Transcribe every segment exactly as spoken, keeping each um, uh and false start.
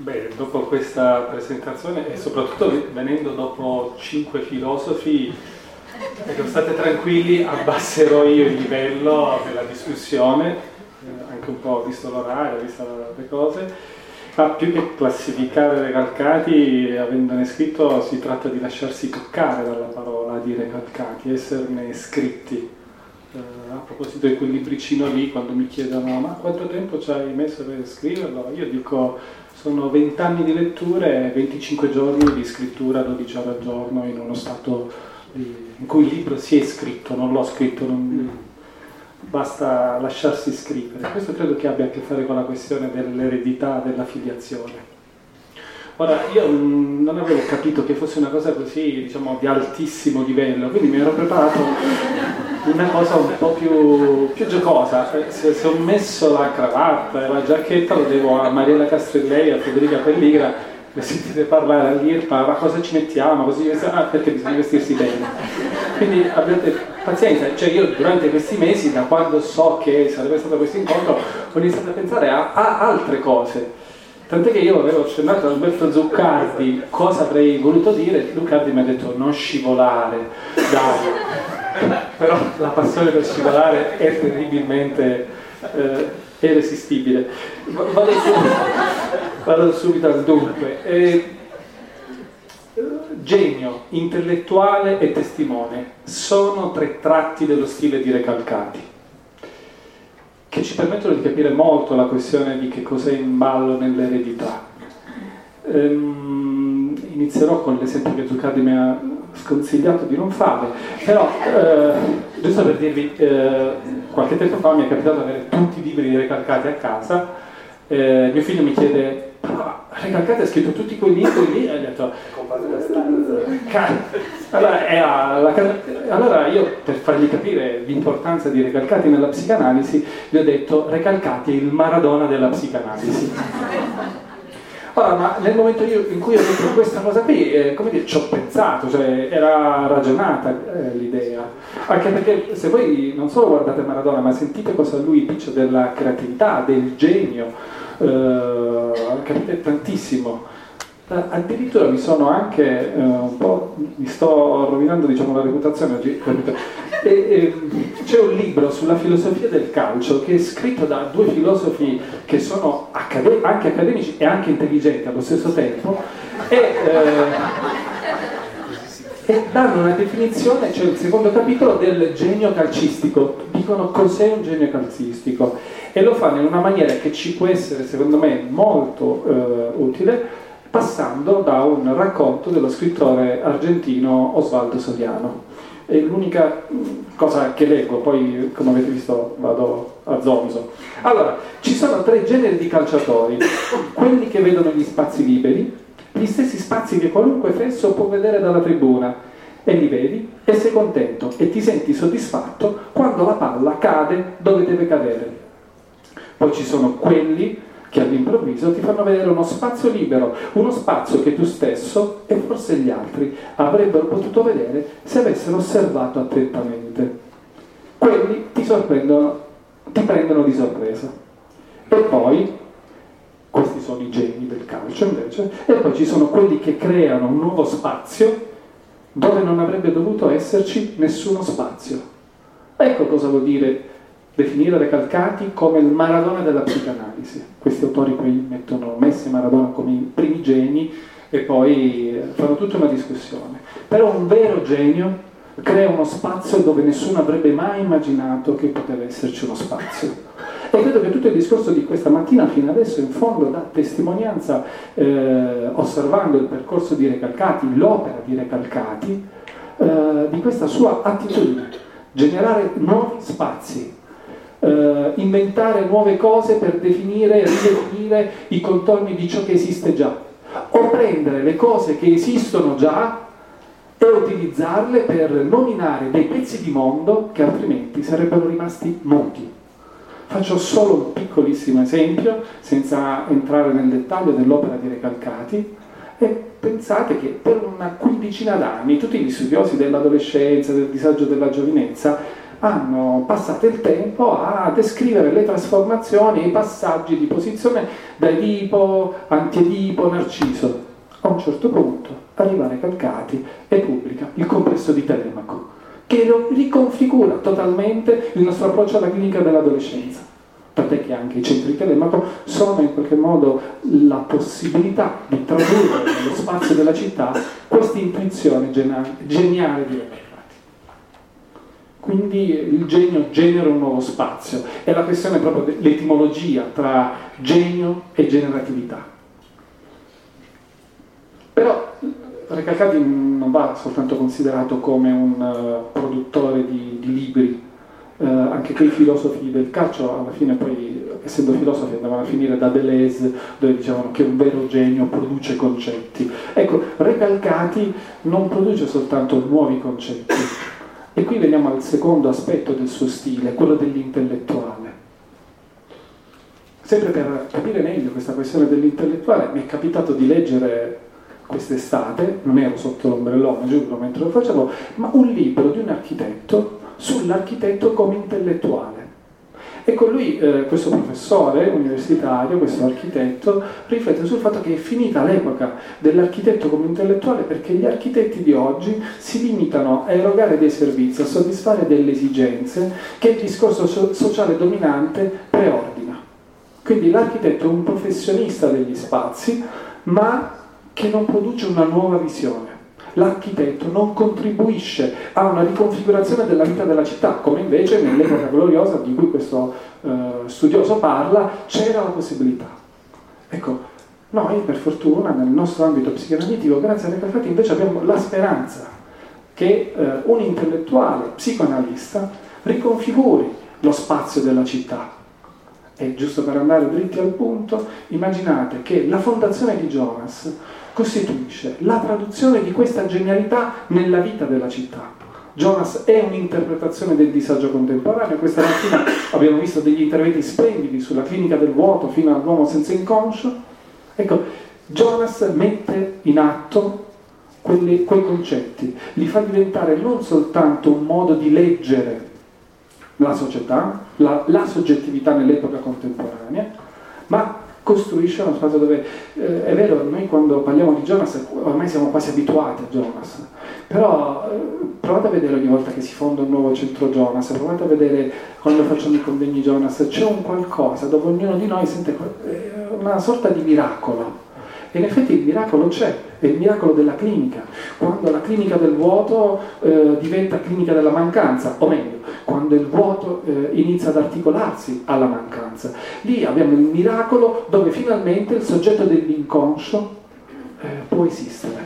Beh, dopo questa presentazione e soprattutto venendo dopo cinque filosofi, ecco, state tranquilli, abbasserò io il livello della discussione, eh, anche un po' visto l'orario, visto le cose, ma più che classificare Recalcati, avendone scritto, si tratta di lasciarsi toccare dalla parola di Recalcati, esserne scritti. Uh, a proposito di quel libricino lì, quando mi chiedono ma quanto tempo ci hai messo per scriverlo, io dico sono vent'anni di letture e venticinque giorni di scrittura, dodici ore al giorno, in uno stato di, in cui il libro si è scritto, non l'ho scritto, non, basta lasciarsi scrivere. Questo credo che abbia a che fare con la questione dell'eredità, della filiazione. Ora, io mh, non avevo capito che fosse una cosa così, diciamo, di altissimo livello, quindi mi ero preparato una cosa un po' più, più giocosa. Se, se ho messo la cravatta e la giacchetta lo devo a Mariella Castrellei, a Federica Pelligra, le sentite parlare all'Irpa, ma cosa ci mettiamo? Così, ah, perché bisogna vestirsi bene. Quindi abbiate pazienza, cioè io durante questi mesi, da quando so che sarebbe stato questo incontro, ho iniziato a pensare a, a altre cose. Tant'è che io avevo accennato a Alberto Zuccardi cosa avrei voluto dire, Zuccardi mi ha detto non scivolare, dai. Però la passione per scivolare è terribilmente eh, irresistibile. Vado subito, vado subito al dunque. Eh, genio, intellettuale e testimone sono tre tratti dello stile di Recalcati, che ci permettono di capire molto la questione di che cos'è in ballo nell'eredità. Ehm, inizierò con l'esempio che Zuccardi mi ha sconsigliato di non fare, però eh, giusto per dirvi, eh, qualche tempo fa mi è capitato di avere tutti i libri di Recalcati a casa, eh, mio figlio mi chiede ah, Recalcati ha scritto tutti quei libri lì, e ho detto allora, era la, allora io, per fargli capire l'importanza di Recalcati nella psicanalisi, gli ho detto Recalcati è il Maradona della psicanalisi. Ora, ma nel momento io, in cui ho detto questa cosa qui, eh, come dire, ci ho pensato, cioè era ragionata eh, l'idea, anche perché se voi non solo guardate Maradona, ma sentite cosa lui dice della creatività, del genio, eh, capite tantissimo. Addirittura mi sono anche eh, un po', mi sto rovinando, diciamo, la reputazione oggi, e, e, c'è un libro sulla filosofia del calcio che è scritto da due filosofi che sono accade- anche accademici e anche intelligenti allo stesso tempo e, eh, e danno una definizione, c'è cioè il secondo capitolo del genio calcistico, dicono cos'è un genio calcistico e lo fanno in una maniera che ci può essere secondo me molto eh, utile, passando da un racconto dello scrittore argentino Osvaldo Soriano. È l'unica cosa che leggo, poi come avete visto vado a zonzo. Allora, ci sono tre generi di calciatori: quelli che vedono gli spazi liberi, gli stessi spazi che qualunque fesso può vedere dalla tribuna, e li vedi e sei contento e ti senti soddisfatto quando la palla cade dove deve cadere. Poi ci sono quelli che all'improvviso ti fanno vedere uno spazio libero, uno spazio che tu stesso e forse gli altri avrebbero potuto vedere se avessero osservato attentamente. Quelli ti sorprendono, ti prendono di sorpresa. E poi, questi sono i geni del calcio invece, e poi ci sono quelli che creano un nuovo spazio dove non avrebbe dovuto esserci nessuno spazio. Ecco cosa vuol dire definire Recalcati come il Maradona della psicanalisi. Questi autori poi mettono Messi e Maradona come i primi geni e poi fanno tutta una discussione. Però un vero genio crea uno spazio dove nessuno avrebbe mai immaginato che poteva esserci uno spazio. E credo che tutto il discorso di questa mattina fino adesso in fondo dà testimonianza, eh, osservando il percorso di Recalcati, l'opera di Recalcati, eh, di questa sua attitudine, generare nuovi spazi, Uh, inventare nuove cose per definire e ridefinire i contorni di ciò che esiste già, o prendere le cose che esistono già e utilizzarle per nominare dei pezzi di mondo che altrimenti sarebbero rimasti muti. Faccio solo un piccolissimo esempio, senza entrare nel dettaglio dell'opera di Recalcati, e pensate che per una quindicina d'anni tutti gli studiosi dell'adolescenza, del disagio della giovinezza, hanno passato il tempo a descrivere le trasformazioni e i passaggi di posizione da Edipo, Antiedipo, Narciso. A un certo punto arriva Recalcati e pubblica il complesso di Telemaco, che riconfigura totalmente il nostro approccio alla clinica dell'adolescenza. Tant'è che anche i centri Telemaco sono in qualche modo la possibilità di tradurre nello spazio della città questa intuizione geniale di Recalcati. Quindi il genio genera un nuovo spazio, è la questione proprio dell'etimologia tra genio e generatività. Però Recalcati non va soltanto considerato come un uh, produttore di, di libri, uh, anche quei filosofi del calcio alla fine poi, essendo filosofi, andavano a finire da Deleuze, dove dicevano che un vero genio produce concetti. Ecco, Recalcati non produce soltanto nuovi concetti. E qui veniamo al secondo aspetto del suo stile, quello dell'intellettuale. Sempre per capire meglio questa questione dell'intellettuale, mi è capitato di leggere quest'estate, non ero sotto l'ombrellone, giuro, mentre lo facevo, ma un libro di un architetto sull'architetto come intellettuale. E con lui, eh, questo professore universitario, questo architetto, riflette sul fatto che è finita l'epoca dell'architetto come intellettuale, perché gli architetti di oggi si limitano a erogare dei servizi, a soddisfare delle esigenze che il discorso so- sociale dominante preordina. Quindi l'architetto è un professionista degli spazi, ma che non produce una nuova visione. L'architetto non contribuisce a una riconfigurazione della vita della città, come invece nell'epoca gloriosa di cui questo eh, studioso parla c'era la possibilità. Ecco, noi per fortuna nel nostro ambito psicoanalitico, grazie a Recalcati, invece abbiamo la speranza che eh, un intellettuale psicoanalista riconfiguri lo spazio della città. E giusto per andare dritti al punto, immaginate che la fondazione di Jonas costituisce la traduzione di questa genialità nella vita della città. Jonas è un'interpretazione del disagio contemporaneo. Questa mattina abbiamo visto degli interventi splendidi sulla clinica del vuoto fino all'uomo senza inconscio. Ecco, Jonas mette in atto quelli, quei concetti, li fa diventare non soltanto un modo di leggere la società, la, la soggettività nell'epoca contemporanea, ma costruisce uno spazio dove, eh, è vero, noi quando parliamo di Jonas ormai siamo quasi abituati a Jonas, però eh, provate a vedere ogni volta che si fonda un nuovo centro Jonas, provate a vedere quando facciamo i convegni Jonas, c'è un qualcosa dove ognuno di noi sente eh, una sorta di miracolo. E in effetti il miracolo c'è, è il miracolo della clinica, quando la clinica del vuoto eh, diventa clinica della mancanza, o meglio, quando il vuoto eh, inizia ad articolarsi alla mancanza. Lì abbiamo il miracolo dove finalmente il soggetto dell'inconscio eh, può esistere.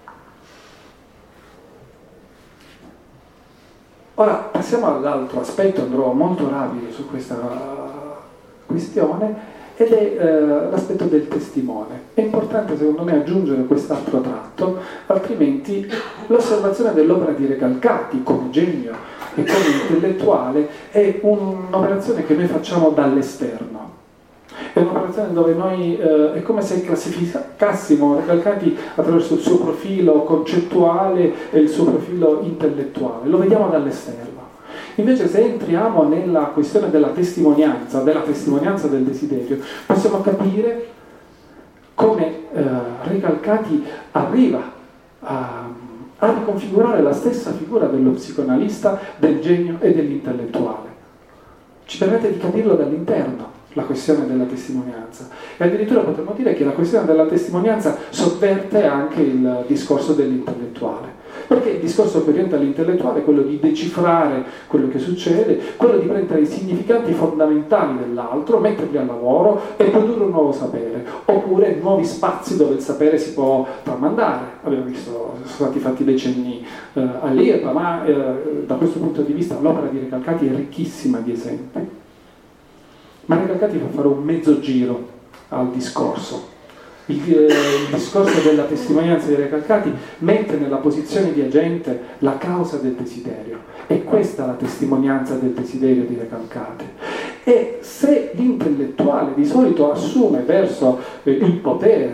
Ora passiamo all'altro aspetto, andrò molto rapido su questa questione, ed è eh, l'aspetto del testimone. È importante secondo me aggiungere quest'altro tratto, altrimenti l'osservazione dell'opera di Recalcati come genio e come intellettuale è un'operazione che noi facciamo dall'esterno. È un'operazione dove noi eh, è come se classificassimo Recalcati attraverso il suo profilo concettuale e il suo profilo intellettuale, lo vediamo dall'esterno. Invece se entriamo nella questione della testimonianza, della testimonianza del desiderio, possiamo capire come eh, Recalcati arriva a, a riconfigurare la stessa figura dello psicoanalista, del genio e dell'intellettuale. Ci permette di capirlo dall'interno, la questione della testimonianza. E addirittura potremmo dire che la questione della testimonianza sovverte anche il discorso dell'intellettuale. Perché il discorso che orienta l'intellettuale è quello di decifrare quello che succede, quello di prendere i significanti fondamentali dell'altro, metterli al lavoro e produrre un nuovo sapere, oppure nuovi spazi dove il sapere si può tramandare. Abbiamo visto, sono stati fatti dei cenni eh, all'I E P A, ma eh, da questo punto di vista l'opera di Recalcati è ricchissima di esempi. Ma Recalcati fa fare un mezzo giro al discorso. Il, eh, il discorso della testimonianza di Recalcati mette nella posizione di agente la causa del desiderio. È questa la testimonianza del desiderio di Recalcati. E se l'intellettuale di solito assume verso eh, il potere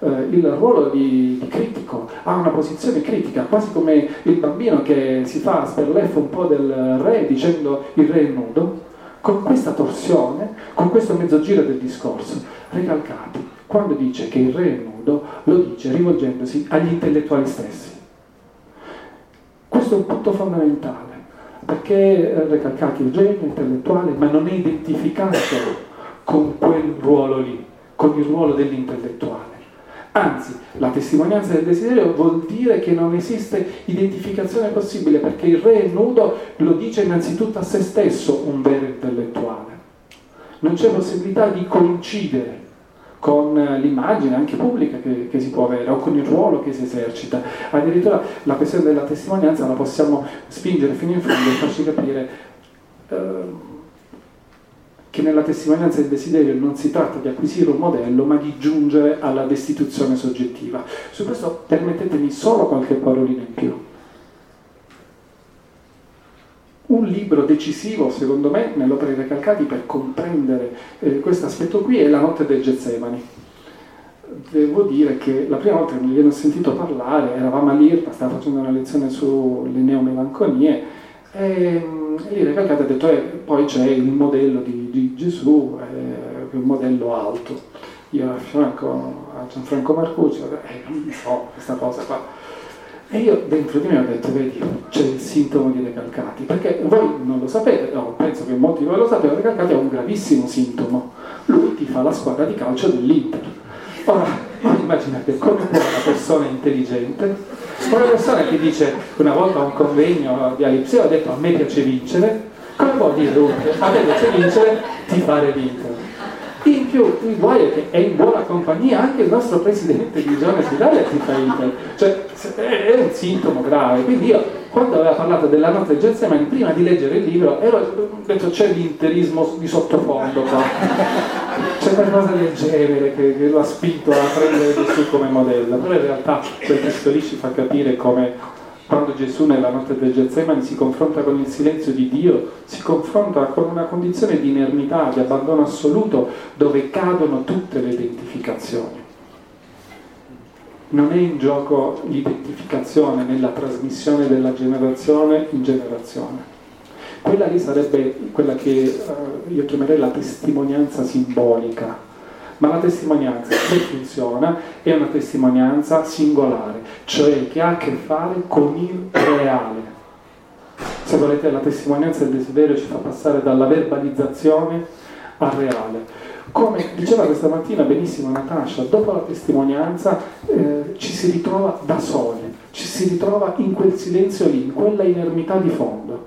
eh, il ruolo di, di critico, ha una posizione critica, quasi come il bambino che si fa sberleffo un po' del re dicendo il re è nudo. Con questa torsione, con questo mezzo giro del discorso, Recalcati, quando dice che il re è nudo, lo dice rivolgendosi agli intellettuali stessi. Questo è un punto fondamentale, perché Recalcati è un genio intellettuale, ma non è identificato con quel ruolo lì, con il ruolo dell'intellettuale. Anzi, la testimonianza del desiderio vuol dire che non esiste identificazione possibile, perché il re è nudo lo dice innanzitutto a se stesso un vero intellettuale. Non c'è possibilità di coincidere con l'immagine anche pubblica che, che si può avere o con il ruolo che si esercita. Addirittura la questione della testimonianza la possiamo spingere fino in fondo e farci capire eh, che nella testimonianza del desiderio non si tratta di acquisire un modello, ma di giungere alla destituzione soggettiva. Su questo permettetemi solo qualche parolina in più. Un libro decisivo, secondo me, nell'opera di Recalcati per comprendere eh, questo aspetto qui è La notte del Getsemani. Devo dire che la prima volta che mi viene sentito parlare, eravamo all'Irpa, stava facendo una lezione sulle neomelanconie, e lì Recalcati ha detto eh, poi c'è il modello di, di Gesù, eh, un modello alto. Io a fianco a Gianfranco Marcucci ho detto eh, non so questa cosa qua. E io dentro di me ho detto, vedi, c'è il sintomo di Recalcati, perché voi non lo sapete, no, penso che molti di voi lo sapete, Recalcati ha un gravissimo sintomo. Lui ti fa la squadra di calcio dell'Inter. Ora, immaginate come può una persona intelligente, una persona che dice, una volta a un convegno di Alipseo ha detto a me piace vincere, come può dire lui, a me piace vincere, ti fare l'Inter. In più, il guai è che è in buona compagnia anche il nostro presidente di Giovane Italia ti fa Inter, cioè è un sintomo grave. Quindi io, quando aveva parlato della notte del Getsemani, prima di leggere il libro, ero ho detto c'è l'interismo di sottofondo qua, c'è qualcosa del genere che, che lo ha spinto a prendere Gesù come modello, però in realtà quel testo lì ci fa capire come quando Gesù nella notte del Getsemani si confronta con il silenzio di Dio, si confronta con una condizione di inermità, di abbandono assoluto, dove cadono tutte le identificazioni. Non è in gioco l'identificazione nella trasmissione della generazione in generazione. Quella lì sarebbe quella che uh, io chiamerei la testimonianza simbolica. Ma la testimonianza, se funziona, è una testimonianza singolare, cioè che ha a che fare con il reale. Se volete, la testimonianza del desiderio ci fa passare dalla verbalizzazione al reale. Come diceva questa mattina benissimo Natascia, dopo la testimonianza eh, ci si ritrova da soli, ci si ritrova in quel silenzio lì, in quella inermità di fondo.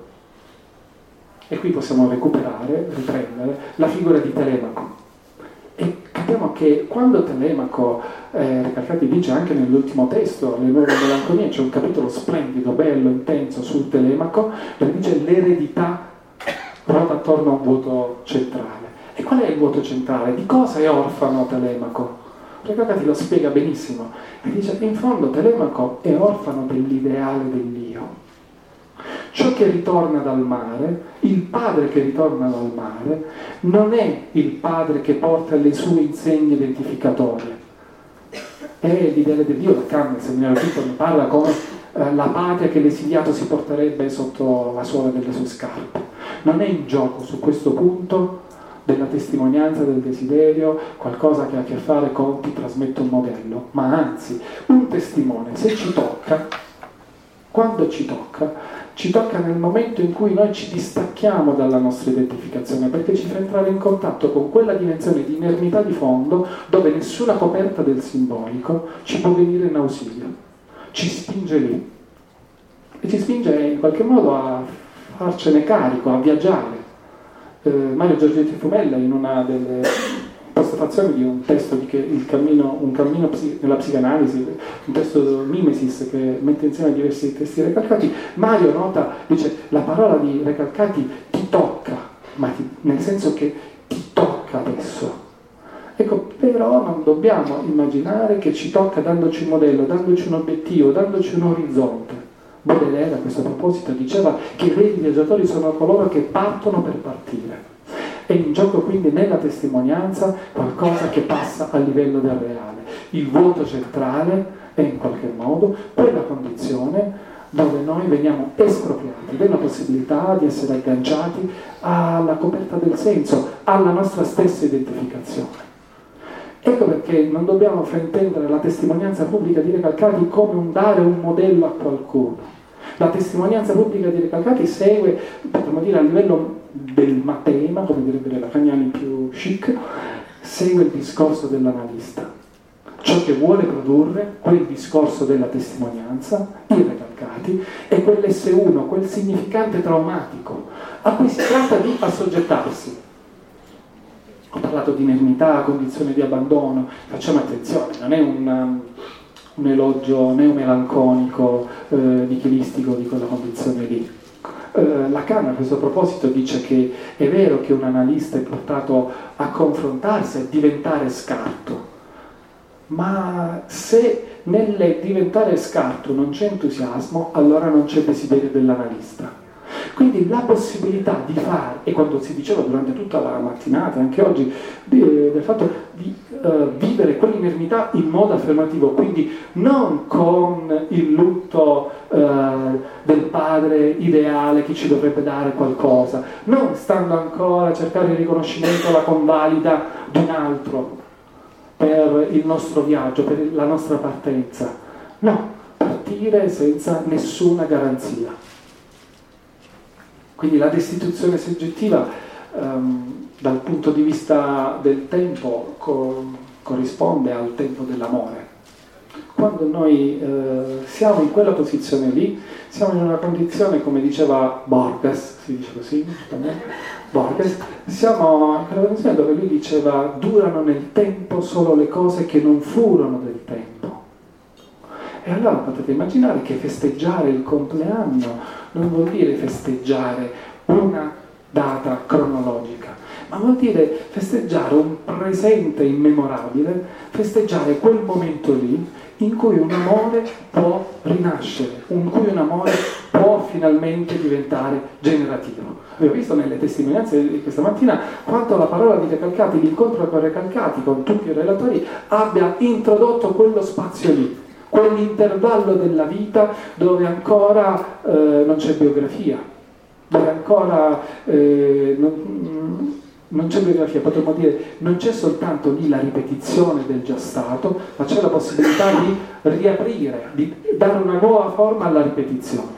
E qui possiamo recuperare, riprendere, la figura di Telemaco. E capiamo che quando Telemaco, eh, Recalcati dice anche nell'ultimo testo, Le nuove melanconie, c'è un capitolo splendido, bello, intenso sul Telemaco, dove dice l'eredità ruota attorno a un vuoto centrale. E qual è il vuoto centrale? Di cosa è orfano Telemaco? Recalcati lo spiega benissimo e dice in fondo Telemaco è orfano dell'ideale dell'io. Ciò che ritorna dal mare, il padre che ritorna dal mare, non è il padre che porta le sue insegne identificatorie. È l'ideale del Dio, Lacan nel seminario Tito ne parla come eh, la patria che l'esiliato si porterebbe sotto la suola delle sue scarpe. Non è in gioco su questo punto della testimonianza del desiderio qualcosa che ha a che fare con ti trasmetto un modello, ma anzi un testimone, se ci tocca, quando ci tocca, ci tocca nel momento in cui noi ci distacchiamo dalla nostra identificazione, perché ci fa entrare in contatto con quella dimensione di inermità di fondo dove nessuna coperta del simbolico ci può venire in ausilio, ci spinge lì e ci spinge in qualche modo a farcene carico, a viaggiare. Eh, Mario Giorgetti Fumella in una delle postfazioni di un testo di che il cammino, un cammino psi, nella psicanalisi, un testo Mimesis che mette insieme diversi testi Recalcati, Mario nota, dice la parola di Recalcati ti tocca, ma ti, nel senso che ti tocca adesso. Ecco, però non dobbiamo immaginare che ci tocca dandoci un modello, dandoci un obiettivo, dandoci un orizzonte. Baudelaire a questo proposito diceva che i veri viaggiatori sono coloro che partono per partire. È in gioco quindi nella testimonianza qualcosa che passa a livello del reale. il vuoto centrale è in qualche modo quella condizione dove noi veniamo espropriati della possibilità di essere agganciati alla coperta del senso, alla nostra stessa identificazione. Ecco perché non dobbiamo fraintendere la testimonianza pubblica di Recalcati come un dare un modello a qualcuno. La testimonianza pubblica di Recalcati segue, potremmo dire a livello del matema, come direbbero i lacaniani più chic, segue il discorso dell'analista. Ciò che vuole produrre, quel discorso della testimonianza, i Recalcati, è quell'esse uno, quel significante traumatico a cui si tratta di assoggettarsi. Ho parlato di inermità, condizione di abbandono, facciamo attenzione, non è un, un elogio neomelanconico, eh, nichilistico di quella condizione lì. Eh, Lacan a questo proposito dice che è vero che un analista è portato a confrontarsi, a diventare scarto, ma se nel diventare scarto non c'è entusiasmo, allora non c'è desiderio dell'analista. Quindi la possibilità di fare, e quando si diceva durante tutta la mattinata, anche oggi, di, del fatto di uh, vivere quell'inermità in modo affermativo, quindi non con il lutto uh, del padre ideale che ci dovrebbe dare qualcosa, non stando ancora a cercare il riconoscimento, la convalida di un altro per il nostro viaggio, per la nostra partenza. No, partire senza nessuna garanzia. Quindi la destituzione soggettiva um, dal punto di vista del tempo co- corrisponde al tempo dell'amore. Quando noi eh, siamo in quella posizione lì, siamo in una condizione, come diceva Borges, si dice così, Borges, siamo in quella condizione dove lui diceva: durano nel tempo solo le cose che non furono del tempo. E allora potete immaginare che festeggiare il compleanno non vuol dire festeggiare una data cronologica, ma vuol dire festeggiare un presente immemorabile, festeggiare quel momento lì in cui un amore può rinascere, in cui un amore può finalmente diventare generativo. Abbiamo visto nelle testimonianze di questa mattina quanto la parola di Recalcati, l'incontro con Recalcati, con tutti i relatori, abbia introdotto quello spazio lì, quell'intervallo della vita dove ancora eh, non c'è biografia, dove ancora eh, non, non c'è biografia, potremmo dire, non c'è soltanto lì la ripetizione del già stato, ma c'è la possibilità di riaprire, di dare una nuova forma alla ripetizione.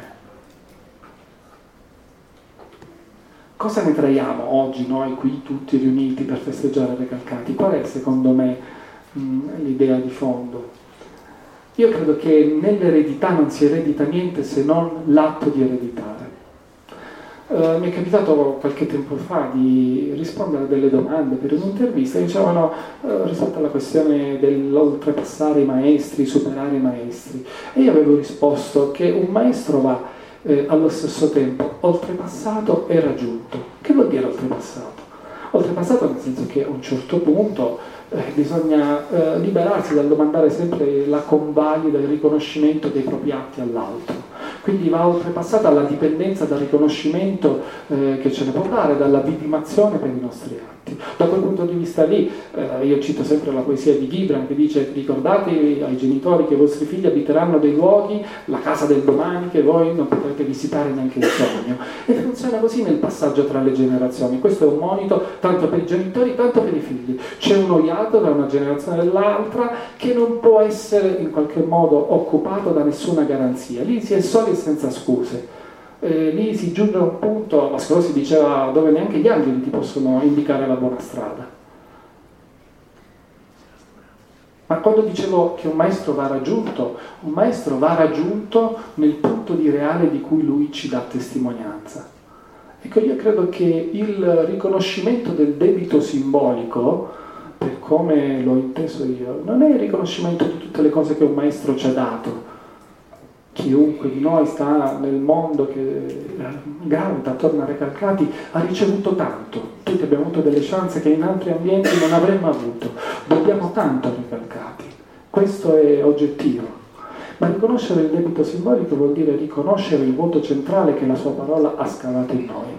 Cosa ne traiamo oggi noi qui tutti riuniti per festeggiare Recalcati? Qual è secondo me mh, l'idea di fondo? Io credo che nell'eredità non si eredita niente se non l'atto di ereditare. Uh, mi è capitato qualche tempo fa di rispondere a delle domande per un'intervista che dicevano uh, rispetto alla questione dell'oltrepassare i maestri, superare i maestri. E io avevo risposto che un maestro va eh, allo stesso tempo oltrepassato e raggiunto. Che vuol dire oltrepassato? Oltrepassato nel senso che a un certo punto Eh, bisogna eh, liberarsi dal domandare sempre la convalida, il riconoscimento dei propri atti all'altro. Quindi va oltrepassata la dipendenza dal riconoscimento eh, che ce ne può dare, dalla vidimazione per i nostri atti. Da quel punto di vista lì, eh, io cito sempre la poesia di Gibran che dice: ricordate ai genitori che i vostri figli abiteranno dei luoghi, la casa del domani, che voi non potrete visitare neanche in sogno. E funziona così nel passaggio tra le generazioni. Questo è un monito tanto per i genitori, tanto per i figli. C'è uno iato da una generazione all'altra che non può essere in qualche modo occupato da nessuna garanzia. Lì si è soli e senza scuse. Eh, lì si giunge a un punto, ma scusa, si diceva, dove neanche gli angeli ti possono indicare la buona strada. Ma quando dicevo che un maestro va raggiunto, un maestro va raggiunto nel punto di reale di cui lui ci dà testimonianza. Ecco, io credo che il riconoscimento del debito simbolico, per come l'ho inteso io, non è il riconoscimento di tutte le cose che un maestro ci ha dato. Chiunque di noi sta nel mondo che gravita attorno a Recalcati ha ricevuto tanto. Tutti abbiamo avuto delle chance che in altri ambienti non avremmo avuto. Dobbiamo tanto a Recalcati. Questo è oggettivo. Ma riconoscere il debito simbolico vuol dire riconoscere il vuoto centrale che la sua parola ha scavato in noi.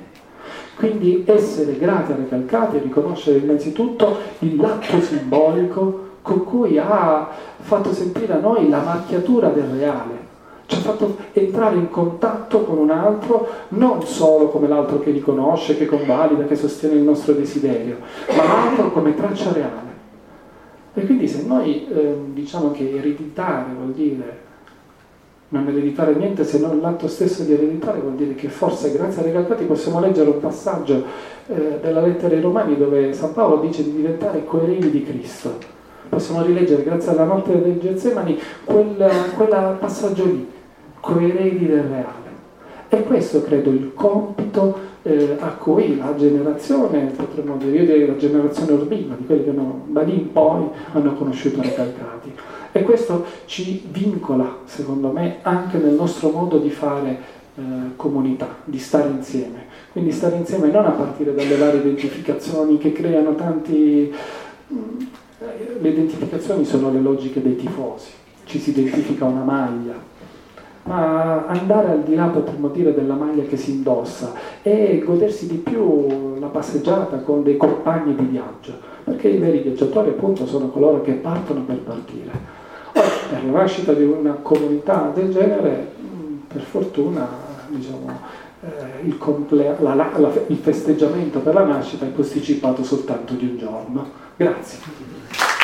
Quindi essere grati a Recalcati e riconoscere innanzitutto l'atto simbolico con cui ha fatto sentire a noi la macchiatura del reale, ci ha fatto entrare in contatto con un altro, non solo come l'altro che riconosce, che convalida, che sostiene il nostro desiderio, ma l'altro come traccia reale. E quindi se noi eh, diciamo che ereditare vuol dire non ereditare niente se non l'atto stesso di ereditare, vuol dire che forse grazie ai regalati possiamo leggere un passaggio eh, della lettera ai Romani dove San Paolo dice di diventare coeredi di Cristo. Possiamo rileggere grazie alla notte del Getsemani quel, quel passaggio lì, coeredi del reale. E questo credo il compito eh, a cui la generazione, potremmo dire, io direi la generazione Urbina, di quelli che hanno, da lì in poi hanno conosciuto i recalcati. E questo ci vincola, secondo me, anche nel nostro modo di fare eh, comunità, di stare insieme. Quindi stare insieme non a partire dalle varie identificazioni che creano tanti... Le identificazioni sono le logiche dei tifosi, ci si identifica una maglia, ma andare al di là, potremmo dire, della maglia che si indossa e godersi di più la passeggiata con dei compagni di viaggio, perché i veri viaggiatori appunto sono coloro che partono per partire. Per la nascita di una comunità del genere, per fortuna, diciamo, eh, il, comple- la, la, la, il festeggiamento per la nascita è posticipato soltanto di un giorno. Grazie.